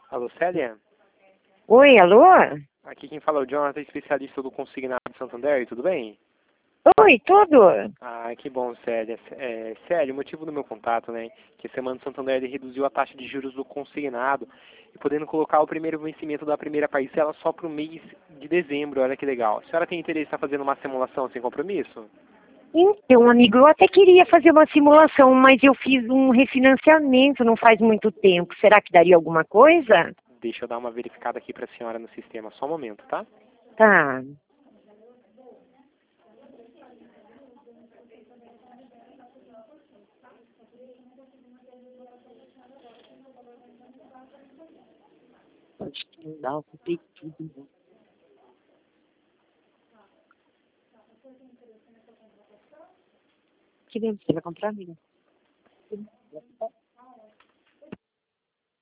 Alô, Célia? Oi, alô? Aqui quem fala é o Jonathan, especialista do Consignado de Santander, tudo bem? Oi, tudo? Ah, que bom, Célia. Célia, o motivo do meu contato, né, que a Semana do Santander ele reduziu a taxa de juros do consignado e podendo colocar o primeiro vencimento da primeira parcela só para o mês de dezembro, olha que legal. A senhora tem interesse em estar fazendo uma simulação sem compromisso? Então, amigo, eu até queria fazer uma simulação, mas eu fiz um refinanciamento não faz muito tempo. Será que daria alguma coisa? Deixa eu dar uma verificada aqui para a senhora no sistema, só um momento, tá? Tá. Acho que não dá, eu comprei tudo. Que bem, você vai comprar, amiga?